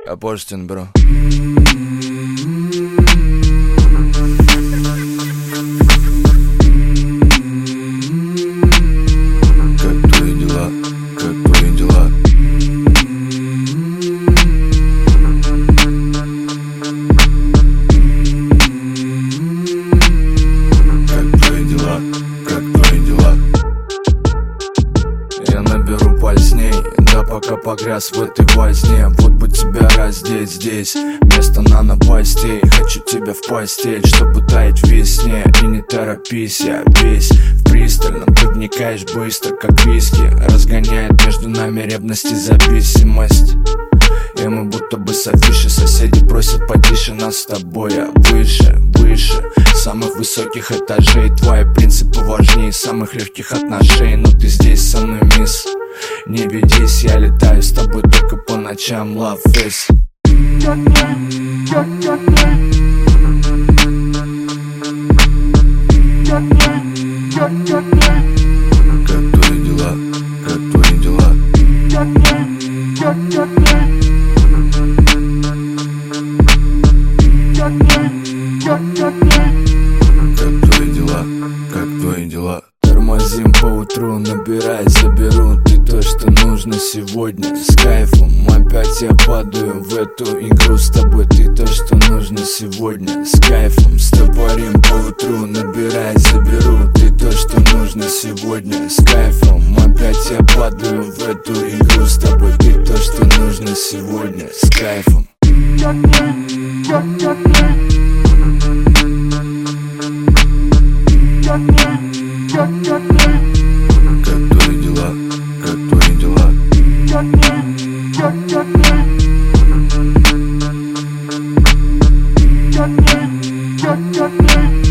Апостин, бро. Как твои дела? Как твои дела? Как твои дела? Как твои дела? Я наберу поздней, да пока погряз в этой возне. Вот бы тебя раздеть здесь, место на новостей. Хочу тебя в постель, чтобы таять в весне. И не торопись, я весь в пристальном. Ты вникаешь быстро, как виски. Разгоняет между нами ревность и зависимость. И мы будто бы с афиши. Соседи просят потише нас с тобой. А выше, выше самых высоких этажей. Твои принципы важнее самых легких отношений. Но ты здесь со мной, мисс. Не ведись, я летаю с тобой только по ночам. Love face. Как твои дела? Как твои дела? Как твои дела? Как твои дела? Тормозим по утру, набирай, заберу. Ты то, что нужно сегодня. С кайфом опять я падаю в эту игру с тобой. Ты то, что нужно сегодня. С кайфом стопорим по утру, набирай, заберу. Ты то, что нужно сегодня. С кайфом опять я падаю в эту игру с тобой. Ты то, что нужно сегодня. С кайфом. Как твои дела? Как твои дела? Как